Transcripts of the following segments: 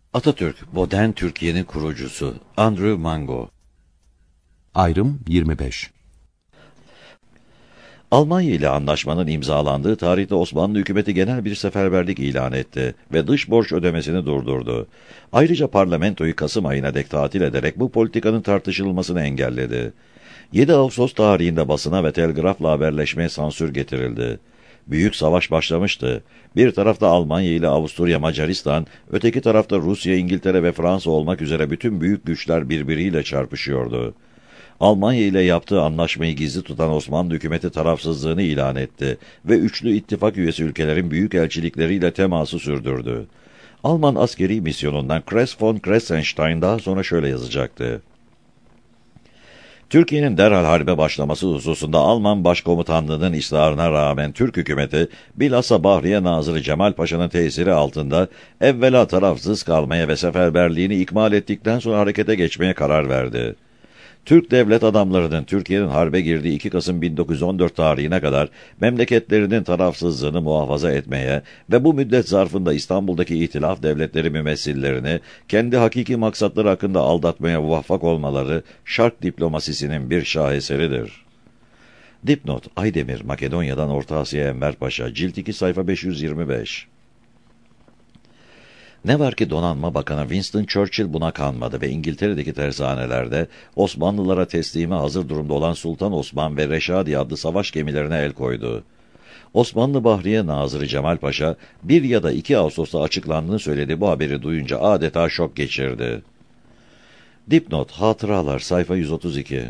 Atatürk, modern Türkiye'nin kurucusu. Andrew Mango. Ayrım 25. Almanya ile anlaşmanın imzalandığı tarihte Osmanlı hükümeti genel bir seferberlik ilan etti ve dış borç ödemesini durdurdu. Ayrıca parlamentoyu Kasım ayına dek tatil ederek bu politikanın tartışılmasını engelledi. 7 Ağustos tarihinde basına ve telgrafla haberleşmeye sansür getirildi. Büyük savaş başlamıştı. Bir tarafta Almanya ile Avusturya, Macaristan, öteki tarafta Rusya, İngiltere ve Fransa olmak üzere bütün büyük güçler birbiriyle çarpışıyordu. Almanya ile yaptığı anlaşmayı gizli tutan Osmanlı hükümeti tarafsızlığını ilan etti ve üçlü ittifak üyesi ülkelerin büyükelçilikleriyle teması sürdürdü. Alman askeri misyonundan Kress von Kressenstein daha sonra şöyle yazacaktı. Türkiye'nin derhal harbe başlaması hususunda Alman Başkomutanlığı'nın ısrarına rağmen Türk hükümeti, bilhassa Bahriye Nazırı Cemal Paşa'nın tesiri altında evvela tarafsız kalmaya ve seferberliğini ikmal ettikten sonra harekete geçmeye karar verdi. Türk devlet adamlarının Türkiye'nin harbe girdiği 2 Kasım 1914 tarihine kadar memleketlerinin tarafsızlığını muhafaza etmeye ve bu müddet zarfında İstanbul'daki İtilaf devletleri mümessillerini kendi hakiki maksatları hakkında aldatmaya muvaffak olmaları şark diplomasisinin bir şaheseridir. Dipnot: Aydemir, Makedonya'dan Orta Asya'ya Enver Paşa, Cilt 2 sayfa 525. Ne var ki Donanma Bakanı Winston Churchill buna kanmadı ve İngiltere'deki tersanelerde Osmanlılara teslime hazır durumda olan Sultan Osman ve Reşadi adlı savaş gemilerine el koydu. Osmanlı Bahriye Nazırı Cemal Paşa 1 ya da 2 Ağustos'ta açıklandığını söyledi. Bu haberi duyunca adeta şok geçirdi. Dipnot: Hatıralar sayfa 132.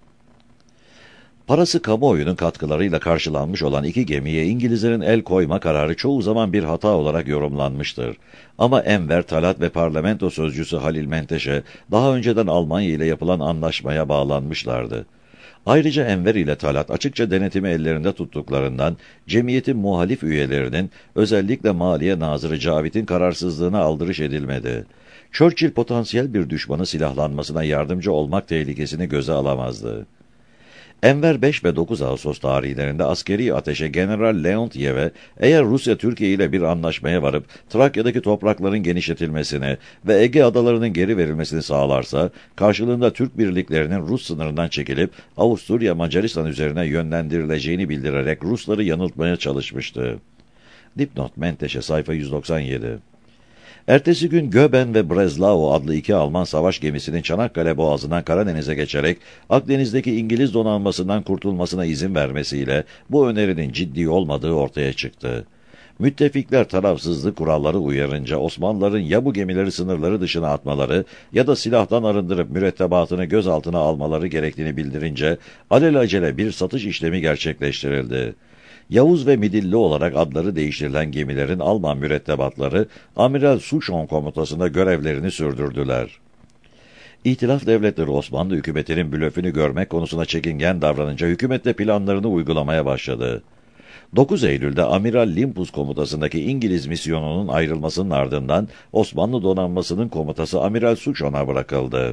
Parası kamuoyunun katkılarıyla karşılanmış olan 2 gemiye İngilizlerin el koyma kararı çoğu zaman bir hata olarak yorumlanmıştır. Ama Enver Talat ve parlamento sözcüsü Halil Menteşe daha önceden Almanya ile yapılan anlaşmaya bağlanmışlardı. Ayrıca Enver ile Talat açıkça denetimi ellerinde tuttuklarından cemiyetin muhalif üyelerinin, özellikle Maliye Nazırı Cavit'in kararsızlığına aldırış edilmedi. Churchill potansiyel bir düşmanı silahlanmasına yardımcı olmak tehlikesini göze alamazdı. Enver 5 ve 9 Ağustos tarihlerinde askeri ateşe General Leontiev'e eğer Rusya Türkiye ile bir anlaşmaya varıp Trakya'daki toprakların genişletilmesini ve Ege adalarının geri verilmesini sağlarsa, karşılığında Türk birliklerinin Rus sınırından çekilip Avusturya Macaristan üzerine yönlendirileceğini bildirerek Rusları yanıltmaya çalışmıştı. Dipnot: Menteşe sayfa 197. Ertesi gün Göben ve Breslau adlı 2 Alman savaş gemisinin Çanakkale Boğazı'ndan Karadeniz'e geçerek Akdeniz'deki İngiliz donanmasından kurtulmasına izin vermesiyle bu önerinin ciddi olmadığı ortaya çıktı. Müttefikler tarafsızlık kuralları uyarınca Osmanlıların ya bu gemileri sınırları dışına atmaları ya da silahtan arındırıp mürettebatını gözaltına almaları gerektiğini bildirince alelacele bir satış işlemi gerçekleştirildi. Yavuz ve Midilli olarak adları değiştirilen gemilerin Alman mürettebatları Amiral Souchon komutasında görevlerini sürdürdüler. İtilaf devletleri Osmanlı hükümetinin blöfünü görmek konusunda çekingen davranınca hükümetle planlarını uygulamaya başladı. 9 Eylül'de Amiral Limpus komutasındaki İngiliz misyonunun ayrılmasının ardından Osmanlı donanmasının komutası Amiral Souchon'a bırakıldı.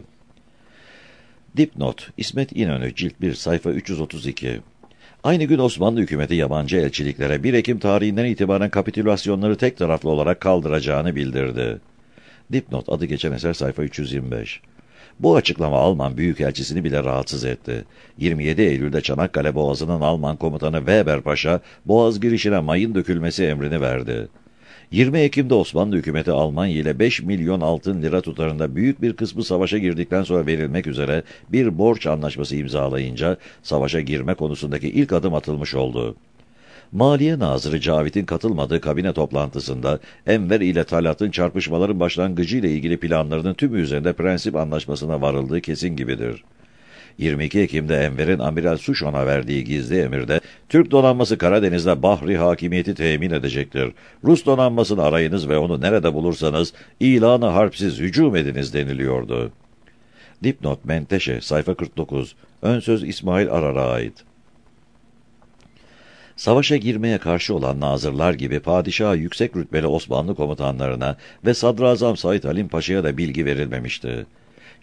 Dipnot: İsmet İnönü, Cilt 1 sayfa 332. Aynı gün Osmanlı hükümeti yabancı elçiliklere 1 Ekim tarihinden itibaren kapitülasyonları tek taraflı olarak kaldıracağını bildirdi. Dipnot: adı geçen eser sayfa 325. Bu açıklama Alman büyükelçisini bile rahatsız etti. 27 Eylül'de Çanakkale Boğazı'nın Alman komutanı Weber Paşa, Boğaz girişine mayın dökülmesi emrini verdi. 20 Ekim'de Osmanlı hükümeti Almanya ile 5 milyon altın lira tutarında büyük bir kısmı savaşa girdikten sonra verilmek üzere bir borç anlaşması imzalayınca savaşa girme konusundaki ilk adım atılmış oldu. Maliye Nazırı Cavit'in katılmadığı kabine toplantısında Enver ile Talat'ın çarpışmaların başlangıcı ile ilgili planlarının tümü üzerinde prensip anlaşmasına varıldığı kesin gibidir. 22 Ekim'de Enver'in Amiral Souchon'a verdiği gizli emirde Türk donanması Karadeniz'de bahri hakimiyeti temin edecektir. Rus donanmasını arayınız ve onu nerede bulursanız ilanı harpsiz hücum ediniz deniliyordu. Dipnot: Menteşe sayfa 49. Ön söz İsmail Arar'a ait. Savaşa girmeye karşı olan nazırlar gibi padişaha yüksek rütbeli Osmanlı komutanlarına ve Sadrazam Said Halim Paşa'ya da bilgi verilmemişti.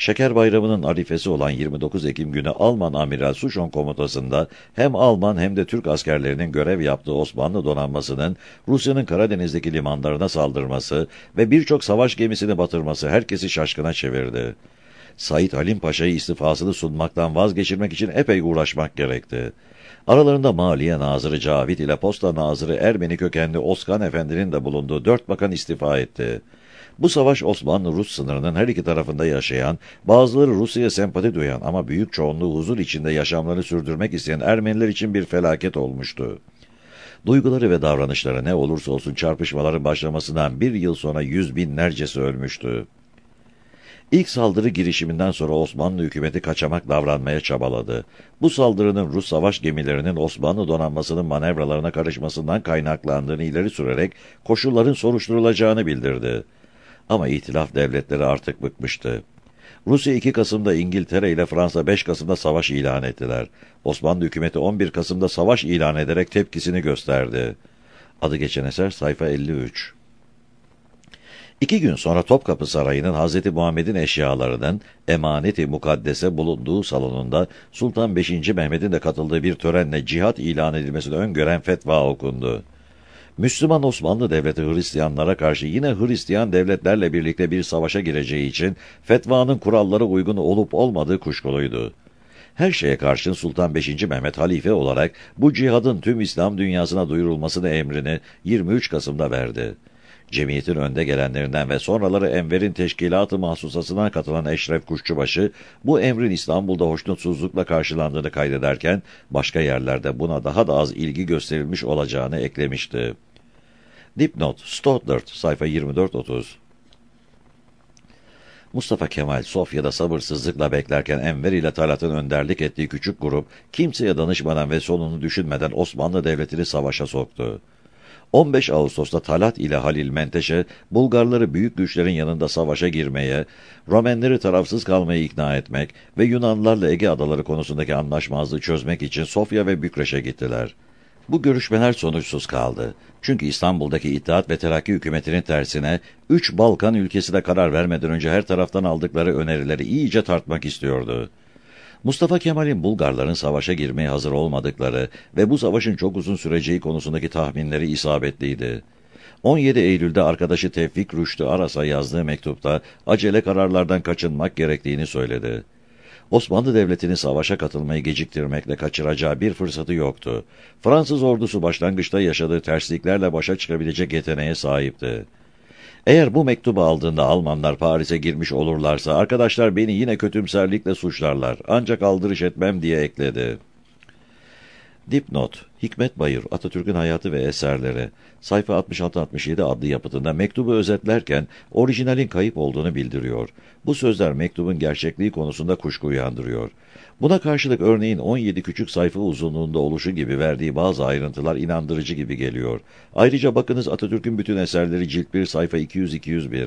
Şeker Bayramı'nın arifesi olan 29 Ekim günü Alman Amiral Suchon komutasında hem Alman hem de Türk askerlerinin görev yaptığı Osmanlı donanmasının Rusya'nın Karadeniz'deki limanlarına saldırması ve birçok savaş gemisini batırması herkesi şaşkına çevirdi. Said Halim Paşa'yı istifasını sunmaktan vazgeçirmek için epey uğraşmak gerekti. Aralarında Maliye Nazırı Cavit ile Posta Nazırı Ermeni kökenli Oskan Efendi'nin de bulunduğu 4 bakan istifa etti. Bu savaş Osmanlı-Rus sınırının her iki tarafında yaşayan, bazıları Rusya'ya sempati duyan ama büyük çoğunluğu huzur içinde yaşamlarını sürdürmek isteyen Ermeniler için bir felaket olmuştu. Duyguları ve davranışları ne olursa olsun çarpışmaların başlamasından bir yıl sonra yüz binlercesi ölmüştü. İlk saldırı girişiminden sonra Osmanlı hükümeti kaçamak davranmaya çabaladı. Bu saldırının Rus savaş gemilerinin Osmanlı donanmasının manevralarına karışmasından kaynaklandığını ileri sürerek koşulların soruşturulacağını bildirdi. Ama İtilaf devletleri artık bıkmıştı. Rusya 2 Kasım'da İngiltere ile Fransa 5 Kasım'da savaş ilan ettiler. Osmanlı hükümeti 11 Kasım'da savaş ilan ederek tepkisini gösterdi. Adı geçen eser sayfa 53. 2 gün sonra Topkapı Sarayı'nın Hazreti Muhammed'in eşyalarının emaneti mukaddese bulunduğu salonunda Sultan 5. Mehmet'in de katıldığı bir törenle cihat ilan edilmesini öngören fetva okundu. Müslüman Osmanlı Devleti Hristiyanlara karşı yine Hristiyan devletlerle birlikte bir savaşa gireceği için fetvanın kurallara uygun olup olmadığı kuşkuluydu. Her şeye karşın Sultan 5. Mehmet halife olarak bu cihadın tüm İslam dünyasına duyurulmasını emrini 23 Kasım'da verdi. Cemiyetin önde gelenlerinden ve sonraları Enver'in teşkilat-ı mahsusasına katılan Eşref Kuşçubaşı, bu emrin İstanbul'da hoşnutsuzlukla karşılandığını kaydederken, başka yerlerde buna daha da az ilgi gösterilmiş olacağını eklemişti. Dipnot, Stoddard, sayfa 24-30. Mustafa Kemal Sofya'da sabırsızlıkla beklerken Enver ile Talat'ın önderlik ettiği küçük grup, kimseye danışmadan ve sonunu düşünmeden Osmanlı Devleti'ni savaşa soktu. 15 Ağustos'ta Talat ile Halil Menteşe, Bulgarları büyük güçlerin yanında savaşa girmeye, Romenleri tarafsız kalmaya ikna etmek ve Yunanlılarla Ege adaları konusundaki anlaşmazlığı çözmek için Sofya ve Bükreş'e gittiler. Bu görüşmeler sonuçsuz kaldı. Çünkü İstanbul'daki İttihat ve Terakki hükümetinin tersine, 3 Balkan ülkesine karar vermeden önce her taraftan aldıkları önerileri iyice tartmak istiyordu. Mustafa Kemal'in Bulgarların savaşa girmeye hazır olmadıkları ve bu savaşın çok uzun süreceği konusundaki tahminleri isabetliydi. 17 Eylül'de arkadaşı Tevfik Rüştü Aras'a yazdığı mektupta acele kararlardan kaçınmak gerektiğini söyledi. Osmanlı Devleti'nin savaşa katılmayı geciktirmekle kaçıracağı bir fırsatı yoktu. Fransız ordusu başlangıçta yaşadığı tersliklerle başa çıkabilecek yeteneğe sahipti. Eğer bu mektubu aldığında Almanlar Paris'e girmiş olurlarsa arkadaşlar beni yine kötümserlikle suçlarlar. Ancak aldırış etmem diye ekledi. Dipnot, Hikmet Bayır, Atatürk'ün Hayatı ve Eserleri, sayfa 66-67 adlı yapıtında mektubu özetlerken orijinalin kayıp olduğunu bildiriyor. Bu sözler mektubun gerçekliği konusunda kuşku uyandırıyor. Buna karşılık örneğin 17 küçük sayfa uzunluğunda oluşu gibi verdiği bazı ayrıntılar inandırıcı gibi geliyor. Ayrıca bakınız Atatürk'ün bütün eserleri cilt 1 sayfa 200-201.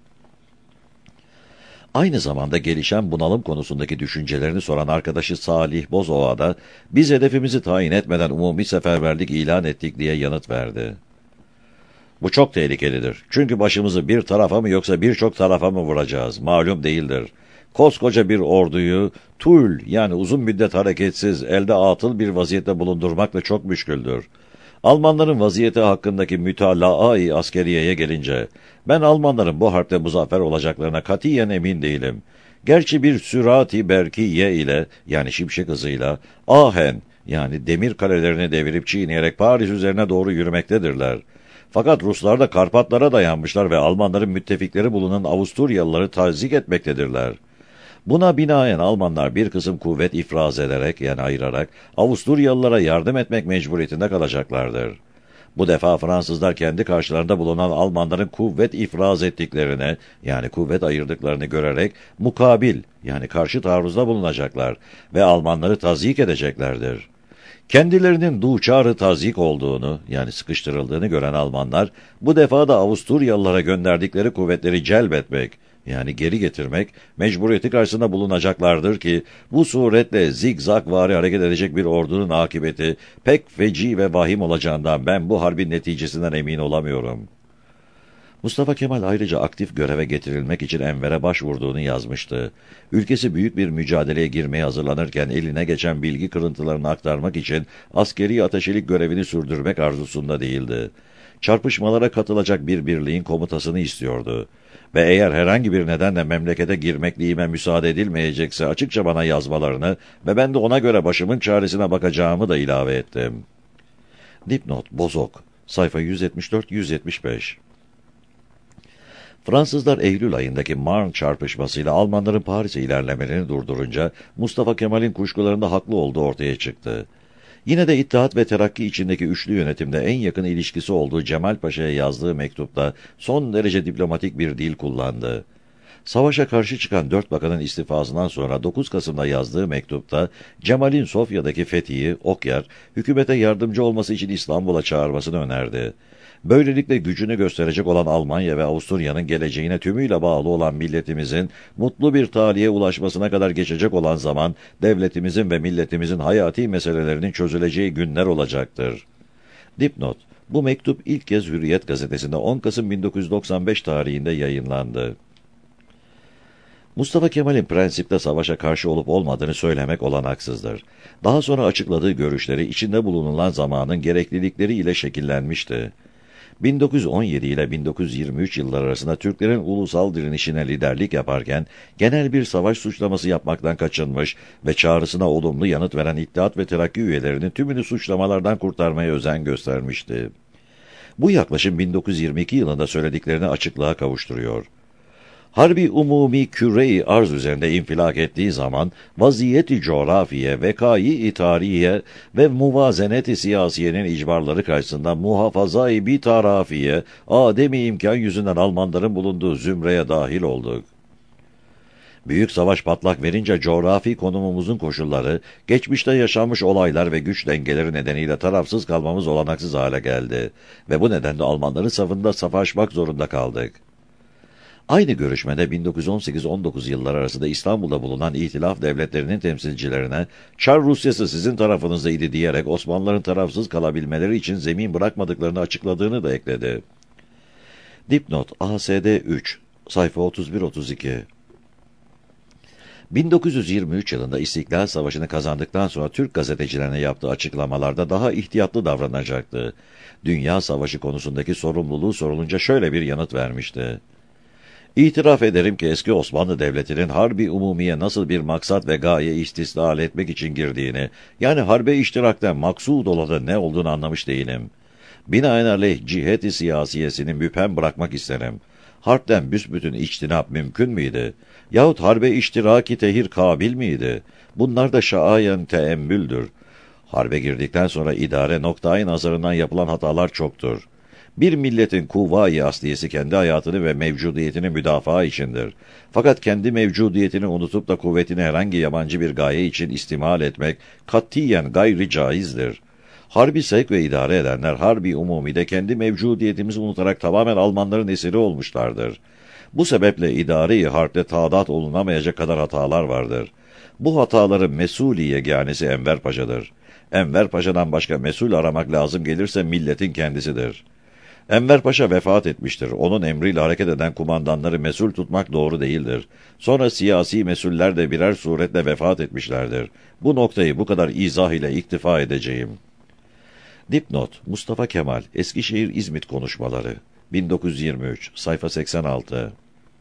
Aynı zamanda gelişen bunalım konusundaki düşüncelerini soran arkadaşı Salih Bozova da biz hedefimizi tayin etmeden umumi seferberlik ilan ettik diye yanıt verdi. Bu çok tehlikelidir. Çünkü başımızı bir tarafa mı yoksa birçok tarafa mı vuracağız? Malum değildir. Koskoca bir orduyu tul yani uzun müddet hareketsiz, elde atıl bir vaziyette bulundurmakla çok müşküldür. Almanların vaziyeti hakkındaki mütalaa-i askeriyeye gelince, ben Almanların bu harpte muzaffer olacaklarına katiyen emin değilim. Gerçi bir sürati berkiye ile yani şimşek hızıyla Ahen yani demir kalelerini devirip çiğneyerek Paris üzerine doğru yürümektedirler. Fakat Ruslar da Karpatlara dayanmışlar ve Almanların müttefikleri bulunan Avusturyalıları tazik etmektedirler. Buna binaen Almanlar bir kısım kuvvet ifraz ederek yani ayırarak Avusturyalılara yardım etmek mecburiyetinde kalacaklardır. Bu defa Fransızlar kendi karşılarında bulunan Almanların kuvvet ifraz ettiklerine yani kuvvet ayırdıklarını görerek mukabil yani karşı taarruzda bulunacaklar ve Almanları tazyik edeceklerdir. Kendilerinin duçarı tazyik olduğunu yani sıkıştırıldığını gören Almanlar bu defa da Avusturyalılara gönderdikleri kuvvetleri celbetmek yani geri getirmek mecburiyeti karşısında bulunacaklardır ki bu suretle zigzagvari hareket edecek bir ordunun akıbeti pek feci ve vahim olacağından ben bu harbin neticesinden emin olamıyorum. Mustafa Kemal ayrıca aktif göreve getirilmek için Enver'e başvurduğunu yazmıştı. Ülkesi büyük bir mücadeleye girmeye hazırlanırken eline geçen bilgi kırıntılarını aktarmak için askeri ateşelik görevini sürdürmek arzusunda değildi. Çarpışmalara katılacak bir birliğin komutasını istiyordu. Ve eğer herhangi bir nedenle memlekete girmekliğime müsaade edilmeyecekse açıkça bana yazmalarını ve ben de ona göre başımın çaresine bakacağımı da ilave ettim. Dipnot Bozok sayfa 174-175. Fransızlar Eylül ayındaki Marne çarpışmasıyla Almanların Paris'e ilerlemelerini durdurunca Mustafa Kemal'in kuşkularında haklı olduğu ortaya çıktı. Yine de İttihat ve Terakki içindeki üçlü yönetimde en yakın ilişkisi olduğu Cemal Paşa'ya yazdığı mektupta son derece diplomatik bir dil kullandı. Savaşa karşı çıkan 4 bakanın istifasından sonra 9 Kasım'da yazdığı mektupta Cemal'in Sofya'daki fethiyi, Okyar, hükümete yardımcı olması için İstanbul'a çağırmasını önerdi. Böylelikle gücünü gösterecek olan Almanya ve Avusturya'nın geleceğine tümüyle bağlı olan milletimizin mutlu bir talihe ulaşmasına kadar geçecek olan zaman, devletimizin ve milletimizin hayati meselelerinin çözüleceği günler olacaktır. Dipnot: bu mektup ilk kez Hürriyet gazetesinde 10 Kasım 1995 tarihinde yayınlandı. Mustafa Kemal'in prensipte savaşa karşı olup olmadığını söylemek olanaksızdır. Daha sonra açıkladığı görüşleri içinde bulunulan zamanın gereklilikleri ile şekillenmişti. 1917 ile 1923 yılları arasında Türklerin ulusal direnişine liderlik yaparken genel bir savaş suçlaması yapmaktan kaçınmış ve çağrısına olumlu yanıt veren İttihat ve Terakki üyelerinin tümünü suçlamalardan kurtarmaya özen göstermişti. Bu yaklaşım 1922 yılında söylediklerini açıklığa kavuşturuyor. Harbi umumi küre-i arz üzerinde infilak ettiği zaman vaziyeti coğrafiye, vekai-i tarihiye ve muvazenet-i siyasiyenin icbarları karşısında muhafaza-i bitarafiye, ademi imkan yüzünden Almanların bulunduğu zümreye dahil olduk. Büyük savaş patlak verince coğrafi konumumuzun koşulları, geçmişte yaşanmış olaylar ve güç dengeleri nedeniyle tarafsız kalmamız olanaksız hale geldi ve bu nedenle Almanların safında savaşmak zorunda kaldık. Aynı görüşmede 1918-19 yılları arasında İstanbul'da bulunan İtilaf devletlerinin temsilcilerine Çar Rusyası sizin tarafınızdaydı diyerek Osmanlıların tarafsız kalabilmeleri için zemin bırakmadıklarını açıkladığını da ekledi. Dipnot ASD 3 sayfa 31-32. 1923 yılında İstiklal Savaşı'nı kazandıktan sonra Türk gazetecilerine yaptığı açıklamalarda daha ihtiyatlı davranacaktı. Dünya Savaşı konusundaki sorumluluğu sorulunca şöyle bir yanıt vermişti. İtiraf ederim ki eski Osmanlı Devleti'nin harbi umumiye nasıl bir maksat ve gaye istisnal etmek için girdiğini, yani harbe iştirakten maksud olanı ne olduğunu anlamış değilim. Binaenaleyh cihet-i siyasiyesini müphem bırakmak isterim. Harpten büsbütün içtinap mümkün müydü? Yahut harbe iştiraki tehir kabil miydi? Bunlar da şaayen teemmüldür. Harbe girdikten sonra idare noktayı nazarından yapılan hatalar çoktur. Bir milletin kuvva-i asliyesi kendi hayatını ve mevcudiyetini müdafaa içindir. Fakat kendi mevcudiyetini unutup da kuvvetini herhangi yabancı bir gaye için istimal etmek katiyen gayri caizdir. Harbi sevk ve idare edenler harbi umumide kendi mevcudiyetimizi unutarak tamamen Almanların esiri olmuşlardır. Bu sebeple idare-i harpte taadat olunamayacak kadar hatalar vardır. Bu hataların mesul-i yeganesi Enver Paşa'dır. Enver Paşa'dan başka mesul aramak lazım gelirse milletin kendisidir. Enver Paşa vefat etmiştir. Onun emriyle hareket eden kumandanları mesul tutmak doğru değildir. Sonra siyasi mesuller de birer suretle vefat etmişlerdir. Bu noktayı bu kadar izah ile iktifa edeceğim. Dipnot Mustafa Kemal Eskişehir-İzmit Konuşmaları 1923 sayfa 86.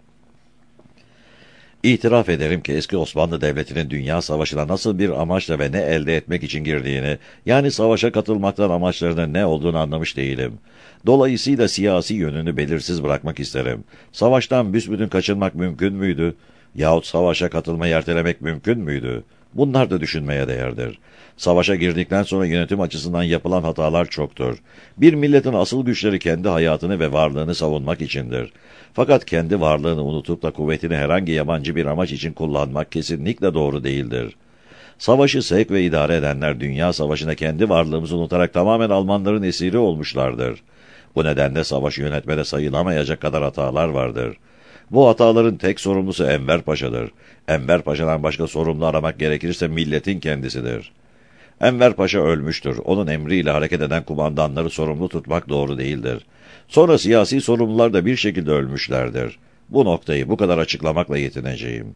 İtiraf ederim ki eski Osmanlı Devleti'nin Dünya Savaşı'na nasıl bir amaçla ve ne elde etmek için girdiğini, yani savaşa katılmaktan amaçlarının ne olduğunu anlamış değilim. Dolayısıyla siyasi yönünü belirsiz bırakmak isterim. Savaştan büsbütün kaçınmak mümkün müydü? Yahut savaşa katılmayı ertelemek mümkün müydü? Bunlar da düşünmeye değerdir. Savaşa girdikten sonra yönetim açısından yapılan hatalar çoktur. Bir milletin asıl güçleri kendi hayatını ve varlığını savunmak içindir. Fakat kendi varlığını unutup da kuvvetini herhangi yabancı bir amaç için kullanmak kesinlikle doğru değildir. Savaşı sevk ve idare edenler Dünya Savaşı'na kendi varlığımızı unutarak tamamen Almanların esiri olmuşlardır. Bu nedenle savaşı yönetmede sayılamayacak kadar hatalar vardır. Bu hataların tek sorumlusu Enver Paşa'dır. Enver Paşa'dan başka sorumlu aramak gerekirse milletin kendisidir. Enver Paşa ölmüştür. Onun emriyle hareket eden kumandanları sorumlu tutmak doğru değildir. Sonra siyasi sorumlular da bir şekilde ölmüşlerdir. Bu noktayı bu kadar açıklamakla yetineceğim.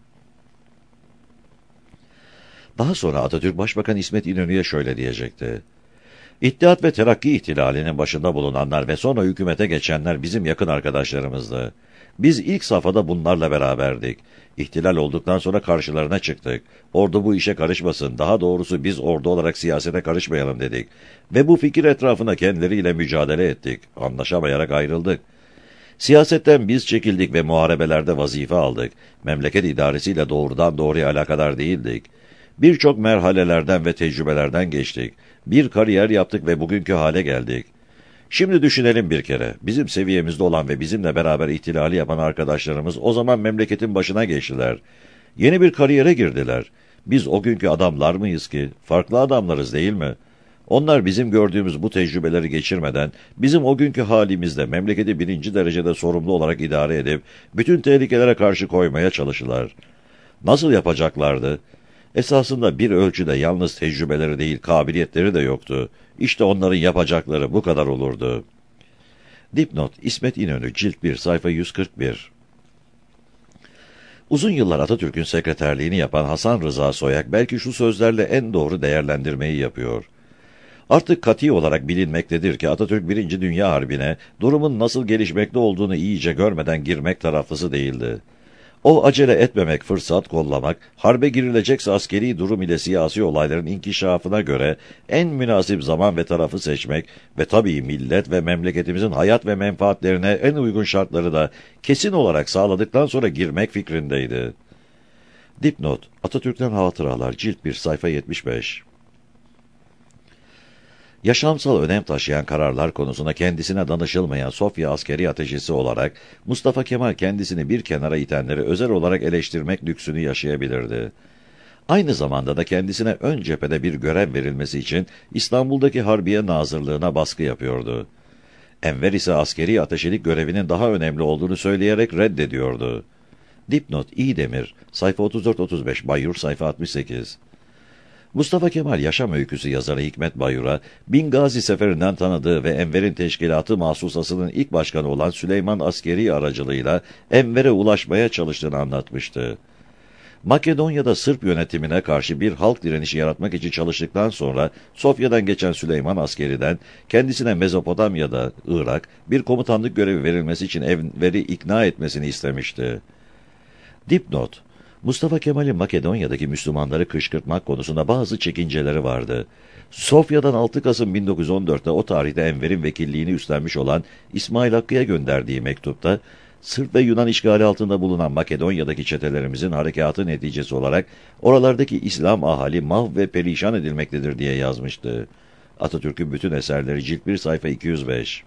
Daha sonra Atatürk Başbakan İsmet İnönü'ye şöyle diyecekti: İttihat ve Terakki ihtilalinin başında bulunanlar ve sonra hükümete geçenler bizim yakın arkadaşlarımızdı. Biz ilk safhada bunlarla beraberdik. İhtilal olduktan sonra karşılarına çıktık. Ordu bu işe karışmasın, daha doğrusu biz ordu olarak siyasete karışmayalım dedik. Ve bu fikir etrafında kendileriyle mücadele ettik. Anlaşamayarak ayrıldık. Siyasetten biz çekildik ve muharebelerde vazife aldık. Memleket idaresiyle doğrudan doğruya alakadar değildik. Birçok merhalelerden ve tecrübelerden geçtik. Bir kariyer yaptık ve bugünkü hale geldik. Şimdi düşünelim bir kere. Bizim seviyemizde olan ve bizimle beraber ihtilali yapan arkadaşlarımız o zaman memleketin başına geçtiler. Yeni bir kariyere girdiler. Biz o günkü adamlar mıyız ki? Farklı adamlarız değil mi? Onlar bizim gördüğümüz bu tecrübeleri geçirmeden, bizim o günkü halimizde memleketi birinci derecede sorumlu olarak idare edip, bütün tehlikelere karşı koymaya çalışırlar. Nasıl yapacaklardı? Esasında bir ölçüde yalnız tecrübeleri değil, kabiliyetleri de yoktu. İşte onların yapacakları bu kadar olurdu. Dipnot: İsmet İnönü, Cilt 1, sayfa 141. Uzun yıllar Atatürk'ün sekreterliğini yapan Hasan Rıza Soyak belki şu sözlerle en doğru değerlendirmeyi yapıyor: Artık kati olarak bilinmektedir ki Atatürk 1. Dünya Harbi'ne durumun nasıl gelişmekte olduğunu iyice görmeden girmek taraflısı değildi. O acele etmemek, fırsat kollamak, harbe girilecekse askeri durum ile siyasi olayların inkişafına göre en münasip zaman ve tarafı seçmek ve tabii millet ve memleketimizin hayat ve menfaatlerine en uygun şartları da kesin olarak sağladıktan sonra girmek fikrindeydi. Dipnot: Atatürk'ten Hatıralar, Cilt 1, sayfa 75. Yaşamsal önem taşıyan kararlar konusunda kendisine danışılmayan Sofya askeri ateşisi olarak Mustafa Kemal kendisini bir kenara itenleri özel olarak eleştirmek lüksünü yaşayabilirdi. Aynı zamanda da kendisine ön cephede bir görev verilmesi için İstanbul'daki Harbiye Nazırlığı'na baskı yapıyordu. Enver ise askeri ateşilik görevinin daha önemli olduğunu söyleyerek reddediyordu. Dipnot: İdemir, sayfa 34-35, Bayyur, sayfa 68. Mustafa Kemal yaşam öyküsü yazarı Hikmet Bayur'a, Bingazi seferinden tanıdığı ve Enver'in teşkilatı mahsusasının ilk başkanı olan Süleyman Askeri aracılığıyla Enver'e ulaşmaya çalıştığını anlatmıştı. Makedonya'da Sırp yönetimine karşı bir halk direnişi yaratmak için çalıştıktan sonra Sofya'dan geçen Süleyman Askeri'den kendisine Mezopotamya'da, Irak, bir komutanlık görevi verilmesi için Enver'i ikna etmesini istemişti. Dipnot: Mustafa Kemal'in Makedonya'daki Müslümanları kışkırtmak konusunda bazı çekinceleri vardı. Sofya'dan 6 Kasım 1914'te o tarihte Enver'in vekilliğini üstlenmiş olan İsmail Hakkı'ya gönderdiği mektupta, Sırp ve Yunan işgali altında bulunan Makedonya'daki çetelerimizin harekatı neticesi olarak oralardaki İslam ahali mahv ve perişan edilmektedir diye yazmıştı. Atatürk'ün bütün eserleri, Cilt 1, sayfa 205.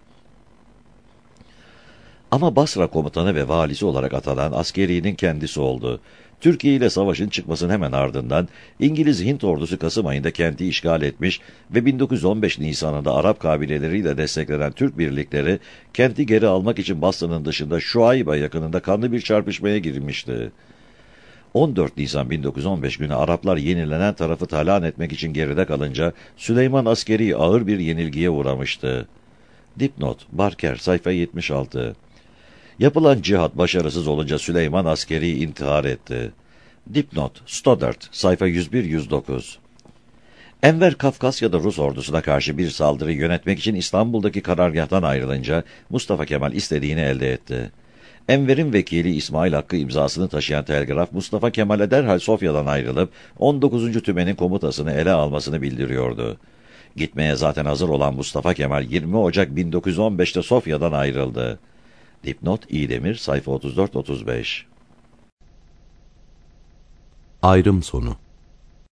Ama Basra komutanı ve valisi olarak atanan Askeri'nin kendisi oldu. Türkiye ile savaşın çıkmasının hemen ardından İngiliz-Hint ordusu Kasım ayında kenti işgal etmiş ve 1915 Nisan'ında Arap kabileleriyle desteklenen Türk birlikleri kenti geri almak için Basra'nın dışında Şuayba yakınında kanlı bir çarpışmaya girilmişti. 14 Nisan 1915 günü Araplar yenilenen tarafı talan etmek için geride kalınca Süleyman Askeri ağır bir yenilgiye uğramıştı. Dipnot: Barker, sayfa 76. Yapılan cihat başarısız olunca Süleyman Askeri intihar etti. Dipnot: Stoddard, sayfa 101-109. Enver Kafkasya'da Rus ordusuna karşı bir saldırı yönetmek için İstanbul'daki karargâhtan ayrılınca Mustafa Kemal istediğini elde etti. Enver'in vekili İsmail Hakkı imzasını taşıyan telgraf Mustafa Kemal'e derhal Sofya'dan ayrılıp 19. Tümen'in komutasını ele almasını bildiriyordu. Gitmeye zaten hazır olan Mustafa Kemal 20 Ocak 1915'te Sofya'dan ayrıldı. Dipnot: İdemir, sayfa 34-35. Ayrım sonu.